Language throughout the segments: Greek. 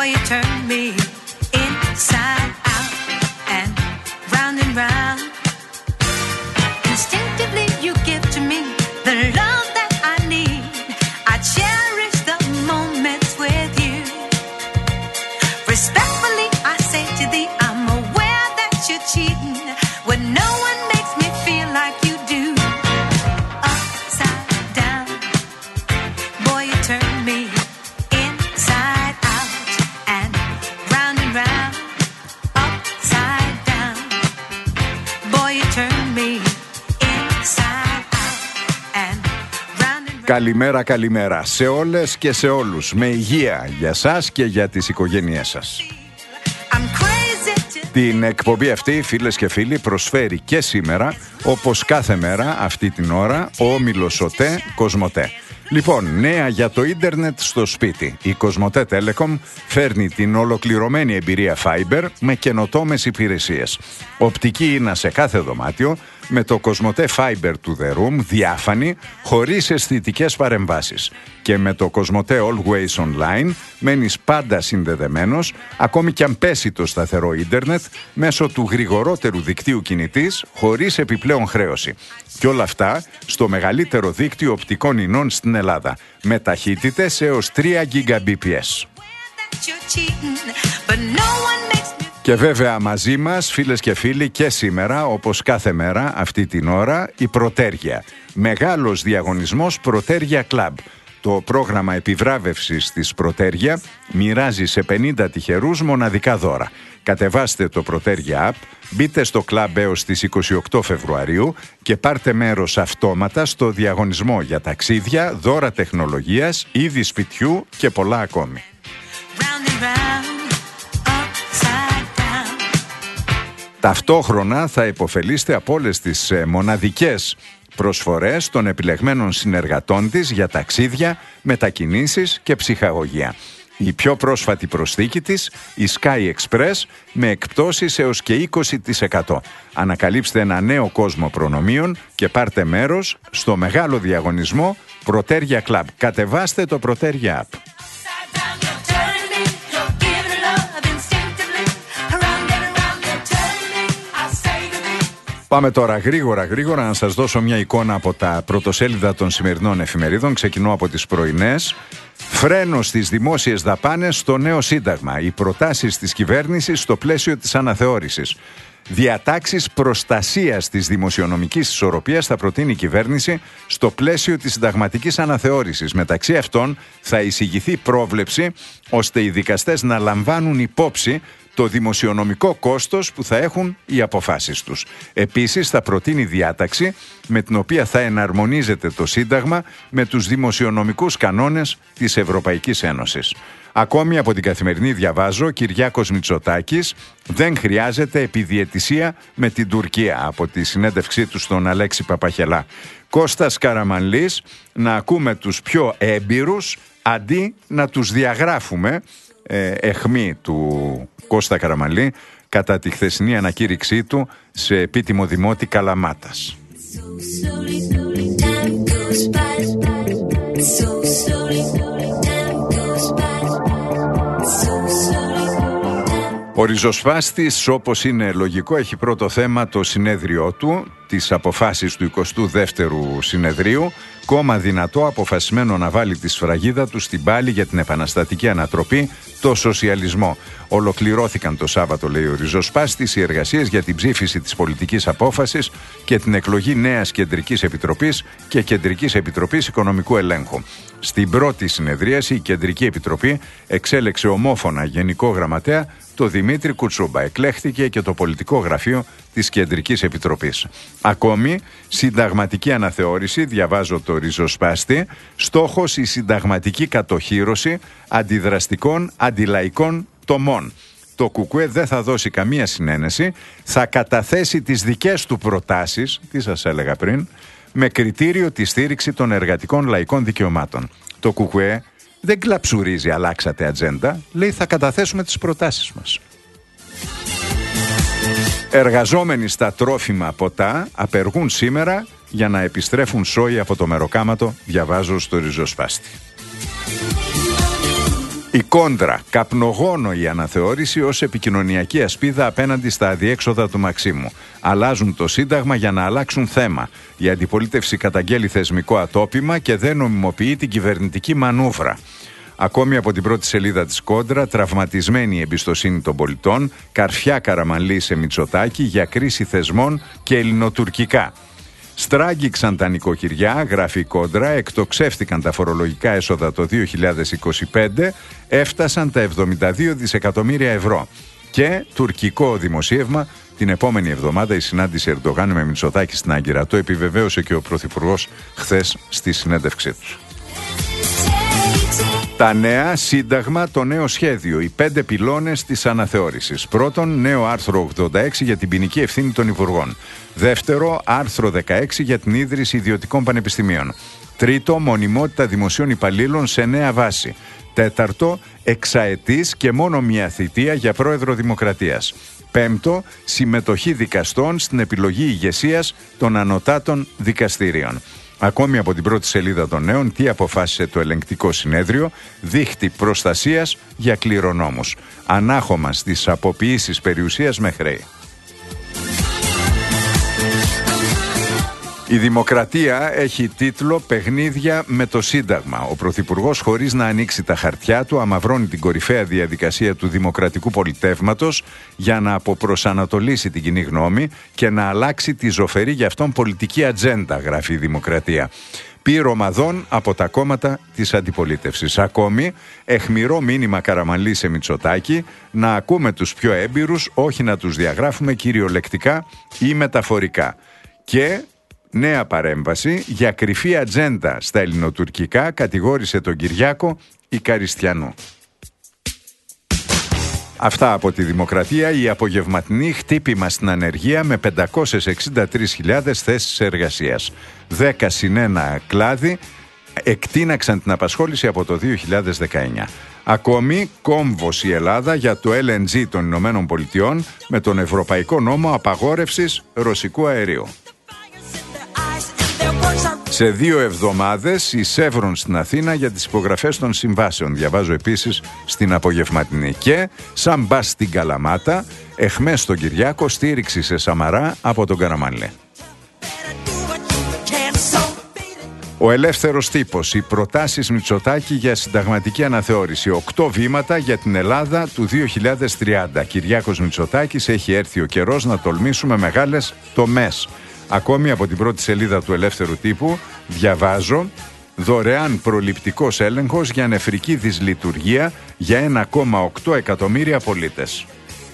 Boy, you turn me inside out and round. Instinctively you give to me the love that I need. I cherish the moments with you. Respectfully I say to thee, I'm aware that you're cheating when no one makes me feel like you do. Upside down, boy, you turn me inside out and round. Upside down, boy, you turn me inside out and round. Καλημέρα σε όλες και σε όλους. Με υγεία για σας και για τις οικογένειές σας. Την εκπομπή αυτή, φίλες και φίλοι, προσφέρει και σήμερα, όπως κάθε μέρα αυτή την ώρα, ο όμιλος ΟΤΕ Κοσμοτέ. Λοιπόν, νέα για το ίντερνετ στο σπίτι. Η Κοσμοτέ Telecom φέρνει την ολοκληρωμένη εμπειρία Fiber με καινοτόμες υπηρεσίες. Οπτική ίνα σε κάθε δωμάτιο, με το Κοσμοτέ Fiber to the Room, διάφανη, χωρίς αισθητικές παρεμβάσεις. Και με το Κοσμοτέ Always Online μένεις πάντα συνδεδεμένος, ακόμη κι αν πέσει το σταθερό ίντερνετ, μέσω του γρηγορότερου δικτύου κινητής, χωρίς επιπλέον χρέωση. Και όλα αυτά στο μεγαλύτερο δίκτυο οπτικών ινών στην Ελλάδα, με ταχύτητες έως 3 Gbps. Και βέβαια μαζί μας, φίλες και φίλοι, και σήμερα, όπως κάθε μέρα αυτή την ώρα, η Πρωτέργεια. Μεγάλος διαγωνισμός Πρωτέργεια Club. Το πρόγραμμα επιβράβευσης της Πρωτέργεια μοιράζει σε 50 τυχερούς μοναδικά δώρα. Κατεβάστε το Πρωτέργεια App, μπείτε στο Club έως τις 28 Φεβρουαρίου και πάρτε μέρος αυτόματα στο διαγωνισμό για ταξίδια, δώρα τεχνολογίας, είδη σπιτιού και πολλά ακόμη. Ταυτόχρονα θα υποφελείστε από όλες τις μοναδικές προσφορές των επιλεγμένων συνεργατών της για ταξίδια, μετακινήσεις και ψυχαγωγία. Η πιο πρόσφατη προσθήκη της, η Sky Express, με εκπτώσεις έως και 20%. Ανακαλύψτε ένα νέο κόσμο προνομίων και πάρτε μέρος στο μεγάλο διαγωνισμό Πρωτέργεια Club. Κατεβάστε το Πρωτέργεια App. Πάμε τώρα γρήγορα να σας δώσω μια εικόνα από τα πρωτοσέλιδα των σημερινών εφημερίδων. Ξεκινώ από τις πρωινές. Φρένο στις δημόσιες δαπάνες στο νέο σύνταγμα. Οι προτάσεις της κυβέρνησης στο πλαίσιο της αναθεώρησης. Διατάξεις προστασίας της δημοσιονομικής ισορροπίας θα προτείνει η κυβέρνηση στο πλαίσιο της συνταγματικής αναθεώρησης. Μεταξύ αυτών θα εισηγηθεί πρόβλεψη ώστε οι δικαστές να λαμβάνουν υπόψη το δημοσιονομικό κόστος που θα έχουν οι αποφάσεις τους. Επίσης θα προτείνει διάταξη με την οποία θα εναρμονίζεται το Σύνταγμα με τους δημοσιονομικούς κανόνες της Ευρωπαϊκής Ένωσης. Ακόμη από την Καθημερινή διαβάζω, Κυριάκος Μητσοτάκης δεν χρειάζεται επιδιαιτησία με την Τουρκία, από τη συνέντευξή του στον Αλέξη Παπαχελά. Κώστας Καραμανλής, να ακούμε τους πιο έμπειρους αντί να τους διαγράφουμε, αιχμή του Κώστα Καραμανλή κατά τη χθεσινή ανακήρυξή του σε επίτιμο δημότη Καλαμάτας. Ο ριζοσπάστης, όπως είναι λογικό, έχει πρώτο θέμα το συνέδριό του, τις αποφάσεις του 22ου συνεδρίου, κόμμα δυνατό αποφασισμένο να βάλει τη σφραγίδα του στην πάλη για την επαναστατική ανατροπή, το σοσιαλισμό. Ολοκληρώθηκαν το Σάββατο, λέει ο ριζοσπάστης, οι εργασίες για την ψήφιση της πολιτικής απόφασης και την εκλογή νέας Κεντρικής Επιτροπής και Κεντρικής Επιτροπής Οικονομικού Ελέγχου. Στην πρώτη συνεδρίαση η Κεντρική Επιτροπή εξέλεξε ομόφωνα Γενικό Γραμματέα το Δημήτρη Κουτσούμπα. Εκλέχθηκε και το πολιτικό γραφείο της Κεντρικής Επιτροπής. Ακόμη, συνταγματική αναθεώρηση, διαβάζω το ριζοσπάστη, στόχος η συνταγματική κατοχύρωση αντιδραστικών αντιλαϊκών τομών. Το ΚΚΕ δεν θα δώσει καμία συνένεση, θα καταθέσει τις δικές του προτάσεις, τι σας έλεγα πριν, με κριτήριο τη στήριξη των εργατικών λαϊκών δικαιωμάτων. Το ΚΚΕ δεν κλαψουρίζει, αλλάξατε ατζέντα, λέει θα καταθέσουμε τις προτάσεις μας. Εργαζόμενοι στα τρόφιμα ποτά απεργούν σήμερα για να επιστρέφουν σόι από το μεροκάματο, διαβάζω στο ριζοσπάστη. Η κόντρα, καπνογόνο η αναθεώρηση ως επικοινωνιακή ασπίδα απέναντι στα αδιέξοδα του Μαξίμου. Αλλάζουν το Σύνταγμα για να αλλάξουν θέμα. Η αντιπολίτευση καταγγέλει θεσμικό ατόπιμα και δεν νομιμοποιεί την κυβερνητική μανούβρα. Ακόμη από την πρώτη σελίδα της κόντρα, τραυματισμένη η εμπιστοσύνη των πολιτών, καρφιά Καραμανλή σε Μητσοτάκη για κρίση θεσμών και ελληνοτουρκικά. Στράγγιξαν τα νοικοκυριά, γράφει η κόντρα, εκτοξεύτηκαν τα φορολογικά έσοδα το 2025, έφτασαν τα 72 δισεκατομμύρια ευρώ. Και τουρκικό δημοσίευμα, την επόμενη εβδομάδα η συνάντηση Ερντογάν με Μητσοτάκη στην Άγκυρα. Το επιβεβαίωσε και ο Πρωθυπουργός χθες στη συνέντευξή του. Τα νέα, Σύνταγμα, το νέο σχέδιο, οι 5 πυλώνες της αναθεώρησης. Πρώτον, νέο άρθρο 86 για την ποινική ευθύνη των υπουργών. Δεύτερο, άρθρο 16 για την ίδρυση ιδιωτικών πανεπιστημίων. Τρίτο, μονιμότητα δημοσίων υπαλλήλων σε νέα βάση. Τέταρτο, εξαετής και μόνο μία θητεία για πρόεδρο Δημοκρατίας. Πέμπτο, συμμετοχή δικαστών στην επιλογή ηγεσίας των ανωτάτων δικαστηρίων. Ακόμη από την πρώτη σελίδα των νέων, τι αποφάσισε το ελεγκτικό συνέδριο, δίχτυ προστασίας για κληρονόμους. Ανάχωμα στις αποποιήσεις περιουσίας με χρέη. Η Δημοκρατία έχει τίτλο «Παιχνίδια με το Σύνταγμα». Ο Πρωθυπουργός, χωρίς να ανοίξει τα χαρτιά του, αμαυρώνει την κορυφαία διαδικασία του δημοκρατικού πολιτεύματος για να αποπροσανατολίσει την κοινή γνώμη και να αλλάξει τη ζωφερή για αυτόν πολιτική ατζέντα, γράφει η Δημοκρατία. Πυρομαδών από τα κόμματα της αντιπολίτευσης. Ακόμη, αιχμηρό μήνυμα Καραμανλή σε Μητσοτάκη, να ακούμε τους πιο έμπειρους, όχι να τους διαγράφουμε κυριολεκτικά ή μεταφορικά. Και νέα παρέμβαση για κρυφή ατζέντα στα ελληνοτουρκικά, κατηγόρησε τον Κυριάκο Ικαριστιανού. Αυτά από τη Δημοκρατία. Η απογευματινή, χτύπημα στην ανεργία με 563.000 θέσεις εργασίας. 10 συν 1 κλάδι εκτείναξαν την απασχόληση από το 2019. Ακόμη, κόμβος η Ελλάδα για το LNG των Ηνωμένων Πολιτειών με τον Ευρωπαϊκό Νόμο Απαγόρευσης Ρωσικού Αερίου. Σε 2 εβδομάδες η Σεύρον στην Αθήνα για τις υπογραφές των συμβάσεων. Διαβάζω επίσης στην απογευματινή. Και σαν μπας στην Καλαμάτα, εχμές στον Κυριάκο, στήριξη σε Σαμαρά από τον Καραμανλή. Ο ελεύθερος τύπος, οι προτάσεις Μητσοτάκη για συνταγματική αναθεώρηση. 8 βήματα για την Ελλάδα του 2030. Κυριάκος Μητσοτάκης, έχει έρθει ο καιρός να τολμήσουμε μεγάλες τομές. Ακόμη από την πρώτη σελίδα του ελεύθερου τύπου διαβάζω δωρεάν προληπτικός έλεγχος για νεφρική δυσλειτουργία για 1,8 εκατομμύρια πολίτες.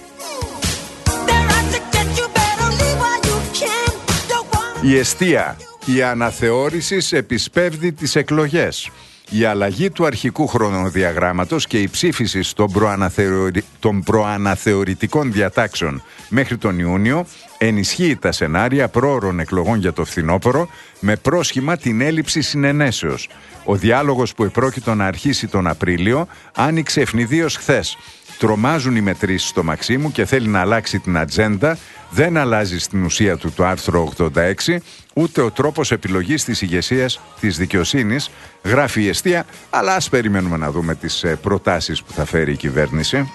Η εστία, η αναθεώρηση επισπεύδει τις εκλογές. Η αλλαγή του αρχικού χρονοδιαγράμματος και η ψήφιση των προαναθεωρητικών διατάξεων μέχρι τον Ιούνιο ενισχύει τα σενάρια πρόωρων εκλογών για το φθινόπωρο με πρόσχημα την έλλειψη συνενέσεως. Ο διάλογος που επρόκειτο να αρχίσει τον Απρίλιο άνοιξε ευνηδίως χθες. Τρομάζουν οι μετρήσεις στο Μαξίμου και θέλει να αλλάξει την ατζέντα. Δεν αλλάζει στην ουσία του το άρθρο 86, ούτε ο τρόπος επιλογής της ηγεσίας της δικαιοσύνης, γράφει η εστία, αλλά ας περιμένουμε να δούμε τις προτάσεις που θα φέρει η κυβέρνηση.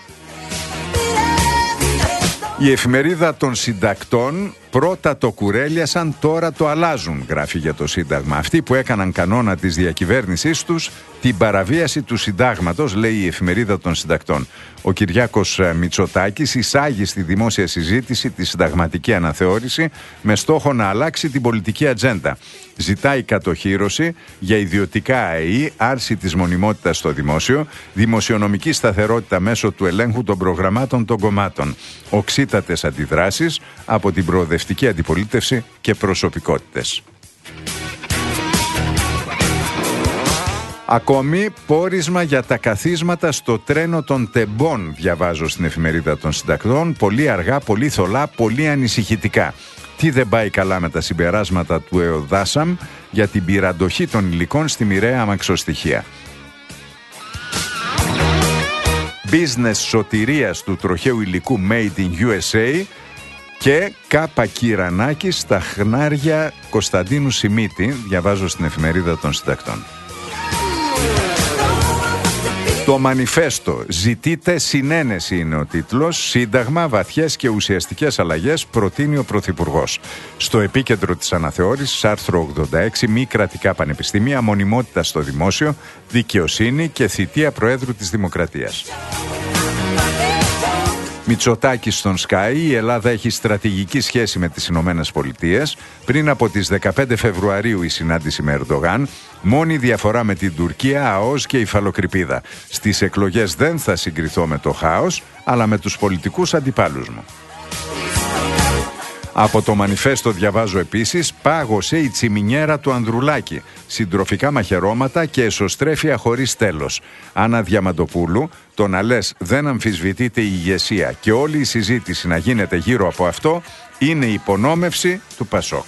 Η εφημερίδα των συντακτών, πρώτα το κουρέλιασαν, τώρα το αλλάζουν, γράφει για το Σύνταγμα. Αυτοί που έκαναν κανόνα της διακυβέρνησής τους την παραβίαση του Συντάγματος, λέει η εφημερίδα των συντακτών. Ο Κυριάκος Μητσοτάκης εισάγει στη δημόσια συζήτηση τη συνταγματική αναθεώρηση με στόχο να αλλάξει την πολιτική ατζέντα. Ζητάει κατοχύρωση για ιδιωτικά ΑΕΗ, άρση της μονιμότητας στο δημόσιο, δημοσιονομική σταθερότητα μέσω του ελέγχου των προγραμμάτων των κομμάτων. Οξύτατες αντιδράσεις από την προοδευτική αντιπολίτευση και προσωπικότητες. Ακόμη, πόρισμα για τα καθίσματα στο τρένο των τεμπών, διαβάζω στην εφημερίδα των συντακτών. Πολύ αργά, πολύ θολά, πολύ ανησυχητικά. Τι δεν πάει καλά με τα συμπεράσματα του ΕΟΔΑΣΑΜ για την πυραντοχή των υλικών στη μοιραία αμαξοστοιχεία. Business σωτηρίας του τροχαίου υλικού Made in USA και Κάπα Κυρανάκη στα χνάρια Κωνσταντίνου Σιμίτη, διαβάζω στην εφημερίδα των συντακτών. Το μανιφέστο «Ζητείτε συνένεση» είναι ο τίτλος. Σύνταγμα, βαθιές και ουσιαστικές αλλαγές προτείνει ο Πρωθυπουργός. Στο επίκεντρο της αναθεώρησης, άρθρο 86, μη κρατικά πανεπιστήμια, μονιμότητα στο δημόσιο, δικαιοσύνη και θητεία Προέδρου της Δημοκρατίας. Μητσοτάκης στον Sky, η Ελλάδα έχει στρατηγική σχέση με τις Ηνωμένες Πολιτείες. Πριν από τις 15 Φεβρουαρίου η συνάντηση με Ερντογάν, μόνη διαφορά με την Τουρκία, ΑΟΣ και υφαλοκρηπίδα. Στις εκλογές δεν θα συγκριθώ με το χάος, αλλά με τους πολιτικούς αντιπάλους μου. Από το μανιφέστο διαβάζω επίσης: πάγωσε η τσιμινιέρα του Ανδρουλάκη, συντροφικά μαχαιρώματα και εσωστρέφεια χωρίς τέλος. Άννα Διαμαντοπούλου, το να λες δεν αμφισβητείται η ηγεσία και όλη η συζήτηση να γίνεται γύρω από αυτό είναι υπονόμευση του Πασόκ.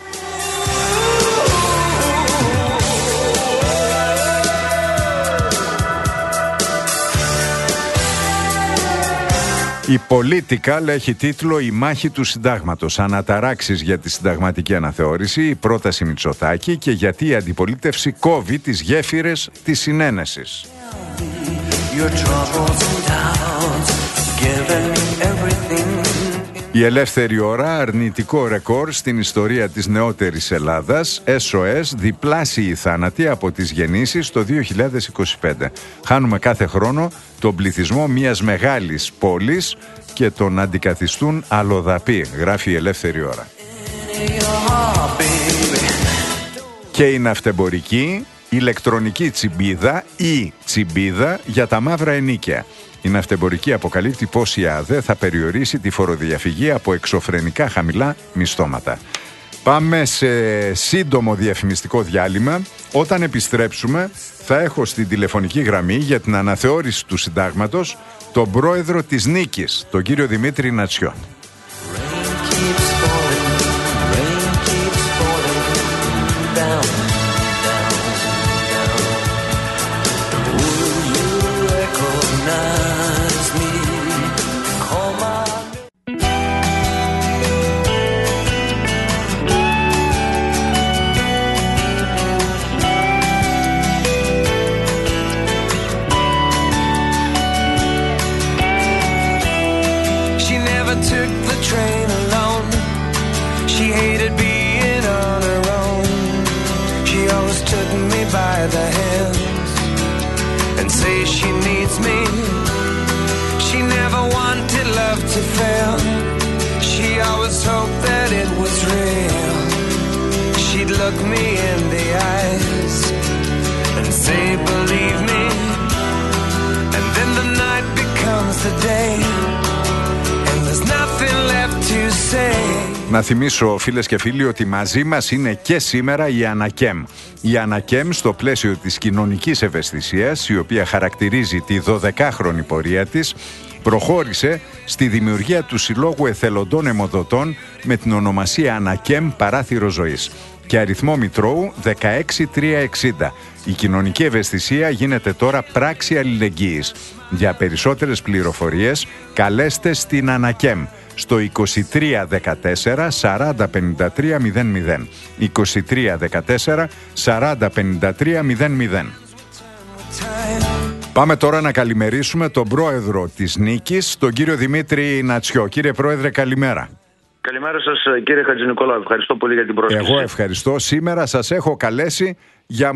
Η Political έχει τίτλο «Η μάχη του συντάγματος. Αναταράξεις για τη συνταγματική αναθεώρηση, η πρόταση Μητσοτάκη και γιατί η αντιπολίτευση κόβει τις γέφυρες της συνένεσης». Η Ελεύθερη Ώρα, αρνητικό ρεκόρ στην ιστορία της νεότερης Ελλάδας. SOS, διπλάσιοι θάνατοι από τις γεννήσεις το 2025. Χάνουμε κάθε χρόνο τον πληθυσμό μιας μεγάλης πόλης και τον αντικαθιστούν αλλοδαποί, γράφει η Ελεύθερη Ώρα. Και η ναυτεμπορική, ηλεκτρονική τσιμπίδα ή τσιμπίδα για τα μαύρα ενίκαια. Η ναυτεμπορική αποκαλύπτει πως η ΑΔΕ θα περιορίσει τη φοροδιαφυγή από εξωφρενικά χαμηλά μισθώματα. Πάμε σε σύντομο διαφημιστικό διάλειμμα. Όταν επιστρέψουμε θα έχω στην τηλεφωνική γραμμή για την αναθεώρηση του συντάγματος τον πρόεδρο της Νίκης, τον κύριο Δημήτρη Νατσιό. Look me in the eyes and say believe me, and then the night becomes the day and there's nothing left to say. Να θυμίσω, φίλες και φίλοι, ότι μαζί μας είναι και σήμερα η Ανακέμ. Η Ανακέμ, στο πλαίσιο της κοινωνικής ευαισθησίας, η οποία χαρακτηρίζει τη 12χρονη πορεία της, προχώρησε στη δημιουργία του Συλλόγου Εθελοντών Αιμοδοτών με την ονομασία Ανακέμ Παράθυρο Ζωής και αριθμό Μητρώου 16360. Η κοινωνική ευαισθησία γίνεται τώρα πράξη αλληλεγγύης. Για περισσότερες πληροφορίες καλέστε στην Ανακέμ στο 2314 40 53 00. 2314 40 53 00. Πάμε τώρα να καλημερίσουμε τον πρόεδρο της Νίκης, τον κύριο Δημήτρη Νατσιό. Κύριε Πρόεδρε, καλημέρα. Καλημέρα σας, κύριε Χατζηνικολάου. Ευχαριστώ πολύ για την πρόσκληση. Εγώ ευχαριστώ. Σήμερα σας έχω καλέσει για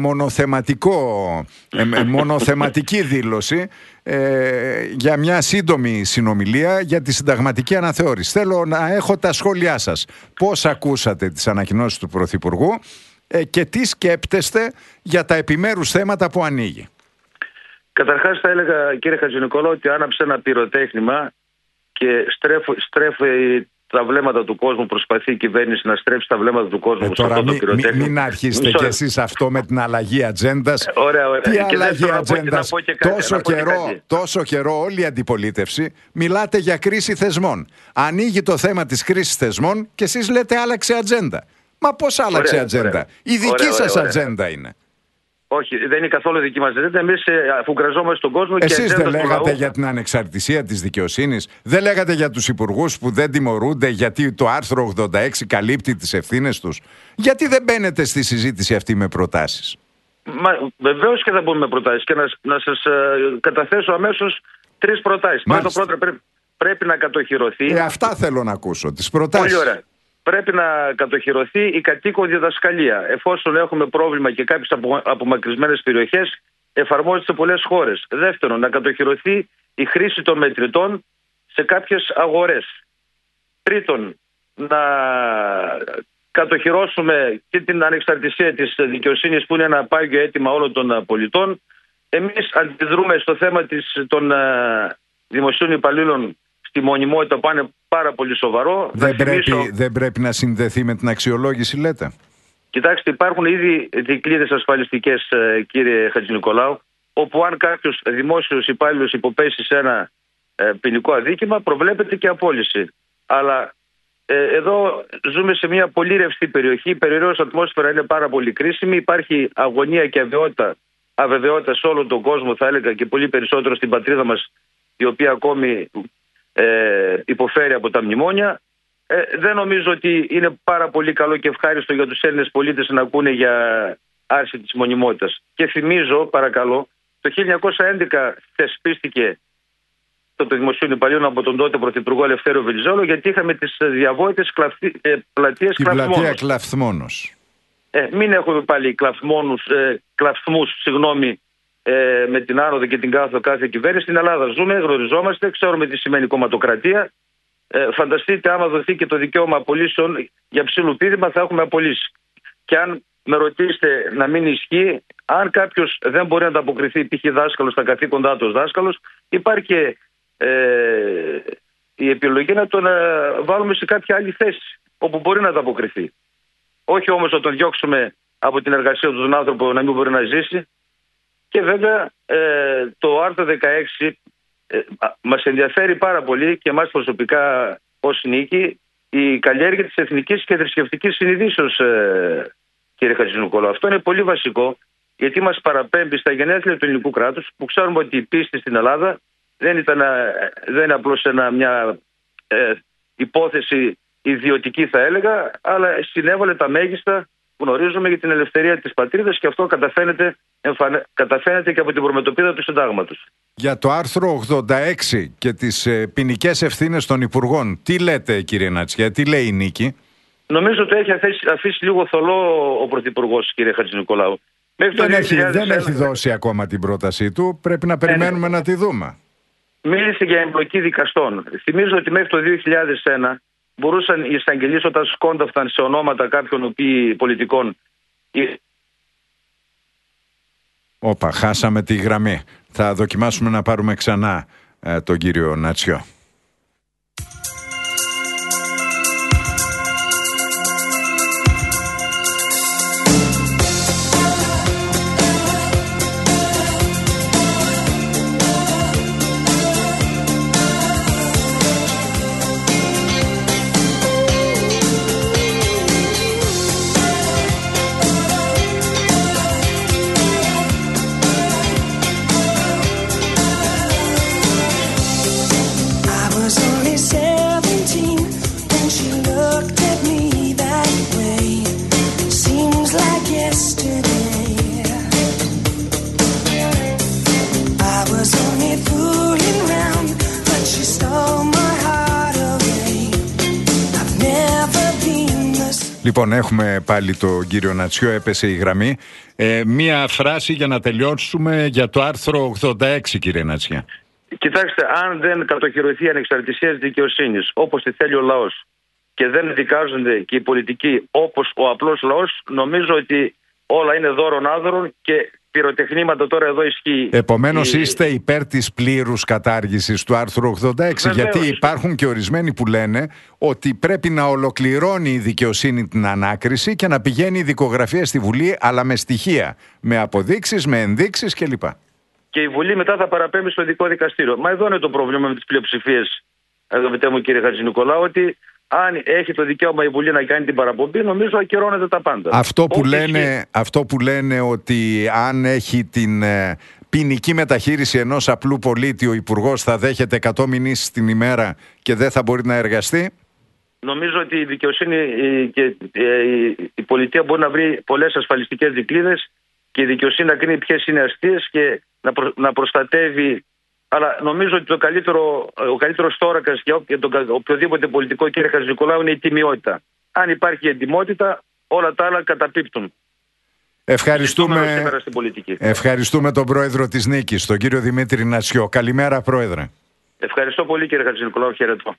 μονοθεματική δήλωση, για μια σύντομη συνομιλία για τη συνταγματική αναθεώρηση. Θέλω να έχω τα σχόλιά σας. Πώς ακούσατε τις ανακοινώσεις του Πρωθυπουργού και τι σκέπτεστε για τα επιμέρους θέματα που ανοίγει. Καταρχάς θα έλεγα, κύριε Χατζηνικολάου, ότι άναψε ένα πυροτέχνημα και στρέφει τα βλέμματα του κόσμου, προσπαθεί η κυβέρνηση να στρέψει τα βλέμματα του κόσμου σε αυτό το πυροτέχνημα. Μην αρχίσετε κι εσείς αυτό με την αλλαγή ατζέντας. Ωραία. Τι αλλαγή ατζέντας? Τόσο καιρό όλη η αντιπολίτευση μιλάτε για κρίση θεσμών. Ανοίγει το θέμα της κρίσης θεσμών και εσείς λέτε άλλαξε ατζέντα. Μα πώς άλλαξε ατζέντα? Η δική σας ατζέντα είναι. Όχι, δεν είναι καθόλου δική μας ατζέντα. Εμείς αφουγκραζόμαστε στον κόσμο. Εσείς δεν λέγατε για την ανεξαρτησία της δικαιοσύνης? Δεν λέγατε για τους υπουργούς που δεν τιμωρούνται γιατί το άρθρο 86 καλύπτει τις ευθύνες τους? Γιατί δεν μπαίνετε στη συζήτηση αυτή με προτάσεις? Βεβαίως και θα μπούμε με προτάσεις και να σας καταθέσω αμέσως 3 προτάσεις. Πρώτα πρέπει να κατοχυρωθεί. Αυτά θέλω να ακούσω, τις προτάσεις. Πολύ ωραία. Πρέπει να κατοχυρωθεί η κατοίκον διδασκαλία. Εφόσον έχουμε πρόβλημα και κάποιες απομακρυσμένες περιοχές, εφαρμόζεται σε πολλές χώρες. Δεύτερον, να κατοχυρωθεί η χρήση των μετρητών σε κάποιες αγορές. Τρίτον, να κατοχυρώσουμε και την ανεξαρτησία της δικαιοσύνης, που είναι ένα πάγιο αίτημα όλων των πολιτών. Εμείς αντιδρούμε στο θέμα των δημοσίων υπαλλήλων στη μονιμότητα, που είναι πάρα πολύ σοβαρό. Δεν πρέπει να συνδεθεί με την αξιολόγηση, λέτε? Κοιτάξτε, υπάρχουν ήδη δικλείδες ασφαλιστικές, κύριε Χατζηνικολάου, όπου αν κάποιος δημόσιος υπάλληλος υποπέσει σε ένα ποινικό αδίκημα, προβλέπεται και απόλυση. Αλλά εδώ ζούμε σε μια πολύ ρευστή περιοχή. Η περιοχή ατμόσφαιρα είναι πάρα πολύ κρίσιμη. Υπάρχει αγωνία και αβεβαιότητα σε όλο τον κόσμο, θα έλεγα, και πολύ περισσότερο στην πατρίδα μας, η οποία ακόμη υποφέρει από τα μνημόνια. Δεν νομίζω ότι είναι πάρα πολύ καλό και ευχάριστο για τους Έλληνες πολίτες να ακούνε για άρση της μονιμότητας. Και θυμίζω, παρακαλώ, το 1911 θεσπίστηκε το Δημοσίου Υπαλλήλων από τον τότε Πρωθυπουργό Ελευθέριο Βενιζέλο, γιατί είχαμε τις διαβόητες πλατείες Κλαφθμόνος. Πλατεία Κλαφθμόνος. Μην έχουμε πάλι κλαφθμούς, με την άνοδο και την κάθοδο κάθε κυβέρνηση. Στην Ελλάδα ζούμε, γνωριζόμαστε, ξέρουμε τι σημαίνει κομματοκρατία. Φανταστείτε, άμα δοθεί και το δικαίωμα απολύσεων για ψήλου πείδημα, θα έχουμε απολύσει. Και αν με ρωτήσετε να μην ισχύει, αν κάποιος δεν μπορεί να ανταποκριθεί, π.χ. δάσκαλος, στα καθήκοντά του ως δάσκαλος, υπάρχει και η επιλογή να τον βάλουμε σε κάποια άλλη θέση όπου μπορεί να ανταποκριθεί. Όχι όμως να τον διώξουμε από την εργασία του τον άνθρωπο να μην μπορεί να ζήσει. Και βέβαια το άρθρο 16 μας ενδιαφέρει πάρα πολύ και εμάς προσωπικά ως Νίκη, η καλλιέργεια της εθνικής και θρησκευτικής συνειδήσεως, κύριε Χατζηνικολάου. Αυτό είναι πολύ βασικό, γιατί μας παραπέμπει στα γενέθλια του ελληνικού κράτους, που ξέρουμε ότι η πίστη στην Ελλάδα δεν είναι απλώς μια υπόθεση ιδιωτική, θα έλεγα, αλλά συνέβαλε τα μέγιστα, γνωρίζουμε, για την ελευθερία της πατρίδας, και αυτό καταφαίνεται και από την προμετωπίδα του συντάγματος. Για το άρθρο 86 και τις ποινικές ευθύνες των υπουργών, τι λέτε, κύριε Νατσιά, τι λέει η Νίκη? Νομίζω ότι έχει αφήσει λίγο θολό ο Πρωθυπουργός, κύριε Χατζηνικολάου. Δεν έχει δώσει ακόμα την πρότασή του, πρέπει να περιμένουμε να τη δούμε. Μίλησε για εμπλοκή δικαστών. Θυμίζω ότι μέχρι το 2001 μπορούσαν οι εισαγγελίες, όταν σκόνταφταν σε ονόματα κάποιων πολιτικών. Όπα, χάσαμε τη γραμμή. Θα δοκιμάσουμε να πάρουμε ξανά τον κύριο Νατσιό. Λοιπόν, έχουμε πάλι τον κύριο Νατσιό, έπεσε η γραμμή. Μία φράση για να τελειώσουμε για το άρθρο 86, κύριε Νατσιά. Κοιτάξτε, αν δεν κατοχυρωθεί η ανεξαρτησία της δικαιοσύνης όπως τη θέλει ο λαός και δεν δικάζονται και οι πολιτικοί όπως ο απλός λαός, νομίζω ότι όλα είναι δώρον άδωρον και πυροτεχνήματα τώρα εδώ ισχύει. Επομένως είστε υπέρ της πλήρους κατάργησης του άρθρου 86, βεβαίως. Γιατί υπάρχουν και ορισμένοι που λένε ότι πρέπει να ολοκληρώνει η δικαιοσύνη την ανάκριση και να πηγαίνει η δικογραφία στη Βουλή, αλλά με στοιχεία, με αποδείξεις, με ενδείξεις κλπ. Και η Βουλή μετά θα παραπέμπει στο ειδικό δικαστήριο. Μα εδώ είναι το πρόβλημα με τις πλειοψηφίες, αγαπητέ μου κύριε Χατζηνικολάου, ότι αν έχει το δικαίωμα η Βουλή να κάνει την παραπομπή, νομίζω ακυρώνεται τα πάντα. Αυτό που λένε ότι αν έχει την ποινική μεταχείριση ενός απλού πολίτη, ο Υπουργός θα δέχεται 100 μηνύσεις την ημέρα και δεν θα μπορεί να εργαστεί. Νομίζω ότι η δικαιοσύνη και η πολιτεία μπορεί να βρει πολλές ασφαλιστικές δικλείδες και η δικαιοσύνη να κρίνει ποιες είναι αστείες και να προστατεύει. Αλλά νομίζω ότι ο καλύτερος τόρακας για οποιοδήποτε πολιτικό, κύριε Χατζηνικολάου, είναι η τιμιότητα. Αν υπάρχει εντιμότητα, όλα τα άλλα καταπίπτουν. Ευχαριστούμε τον πρόεδρο της Νίκης, τον κύριο Δημήτρη Νατσιό. Καλημέρα, πρόεδρε. Ευχαριστώ πολύ, κύριε Χατζηνικολάου. Χαιρετώ.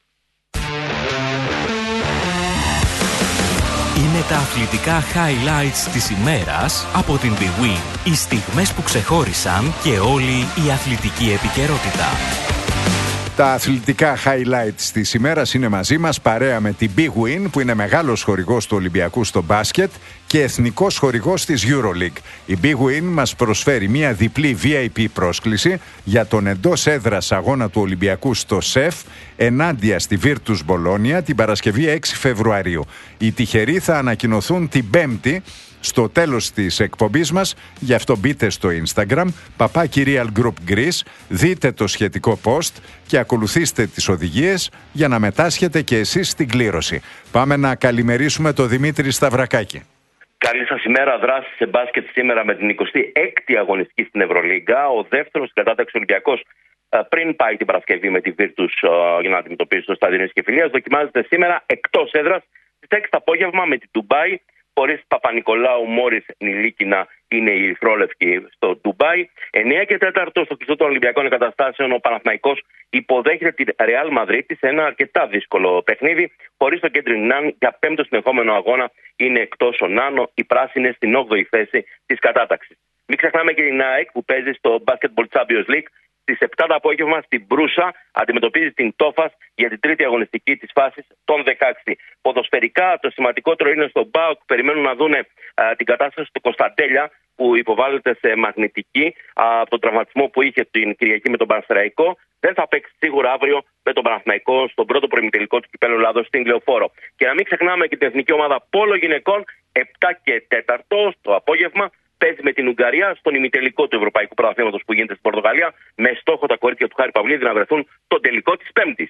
Είναι τα αθλητικά highlights της ημέρας από την Big Win. Οι στιγμές που ξεχώρισαν και όλη η αθλητική επικαιρότητα. Τα αθλητικά highlights της ημέρας είναι μαζί μας παρέα με την Big Win, που είναι μεγάλος χορηγός του Ολυμπιακού στο μπάσκετ και εθνικός χορηγός της EuroLeague. Η Big Win μας προσφέρει μια διπλή VIP πρόσκληση για τον εντός έδρας αγώνα του Ολυμπιακού στο ΣΕΦ ενάντια στη Virtus Bologna την Παρασκευή 6 Φεβρουαρίου. Οι τυχεροί θα ανακοινωθούν την Πέμπτη στο τέλος της εκπομπής μας, γι' αυτό μπείτε στο Instagram @Real Group Greece, δείτε το σχετικό post και ακολουθήστε τις οδηγίες για να μετάσχετε και εσείς στην κλήρωση. Πάμε να καλημερίσουμε τον Δημήτρη Σταυρακάκη. Καλή σας ημέρα. Δράση σε μπάσκετ σήμερα με την 26η αγωνιστική στην Ευρωλίγκα. Ο δεύτερος κατάταξη Ολυμπιακός, πριν πάει την Παρασκευή με τη Virtus για να αντιμετωπίσει το Στάδιο Νίκης και Φιλίας, δοκιμάζεται σήμερα εκτός έδρας στις 6 το απόγευμα με την Ντουμπάι. Χωρίς Παπα-Νικολάου, Μόρις, Νιλίκινα είναι οι Ερυθρόλευκοι στο Ντουμπάι. 9 και 4 στο κλειστό των Ολυμπιακών Εγκαταστάσεων ο Παναθηναϊκός υποδέχεται την Ρεάλ Μαδρίτη σε ένα αρκετά δύσκολο παιχνίδι. Χωρίς το Κέντριν Νάν, για πέμπτο συνεχόμενο αγώνα είναι εκτός ο Νάνο. Οι πράσινοι στην 8η θέση της κατάταξης. Μην ξεχνάμε και την ΑΕΚ που παίζει στο Basketball Champions League. Στις 7 το απόγευμα στην Μπρούσα αντιμετωπίζει την Τόφας για την τρίτη αγωνιστική της φάσης των 16. Ποδοσφαιρικά το σημαντικότερο είναι στο ΠΑΟΚ. Περιμένουν να δούνε την κατάσταση του Κωνσταντέλια που υποβάλλεται σε μαγνητική από τον τραυματισμό που είχε την Κυριακή με τον Πανσεραϊκό. Δεν θα παίξει σίγουρα αύριο με τον Παναθηναϊκό στον πρώτο προημιτελικό του Κυπέλλου Ελλάδος στην Λεωφόρο. Και να μην ξεχνάμε και την εθνική ομάδα πόλο γυναικών 7 και 4 το απόγευμα. Παίζει με την Ουγγαρία στον ημιτελικό του Ευρωπαϊκού Πρωταθλήματος που γίνεται στην Πορτογαλία, με στόχο τα κορίτσια του Χάρη Παυλίδη να βρεθούν στον τελικό της Πέμπτης.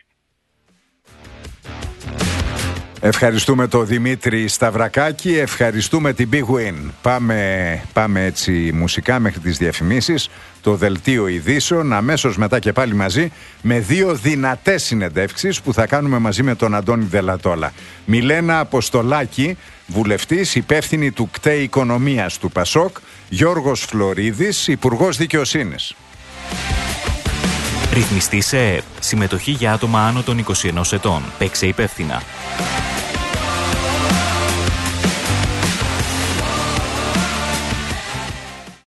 Ευχαριστούμε τον Δημήτρη Σταυρακάκη, ευχαριστούμε την Big Win. Πάμε έτσι μουσικά μέχρι τις διαφημίσεις, το δελτίο ειδήσεων, αμέσως μετά και πάλι μαζί με δύο δυνατές συνεντεύξεις που θα κάνουμε μαζί με τον Αντώνη Δελατόλα. Μιλένα Αποστολάκη, βουλευτής, υπεύθυνη του ΚΤΕ Οικονομίας του ΠΑΣΟΚ, Γιώργος Φλωρίδης, Υπουργός Δικαιοσύνης. Ρυθμιστή σε ΕΕΠ. Συμμετοχή για άτομα άνω των 21 ετών. Παίξε υπεύθυνα.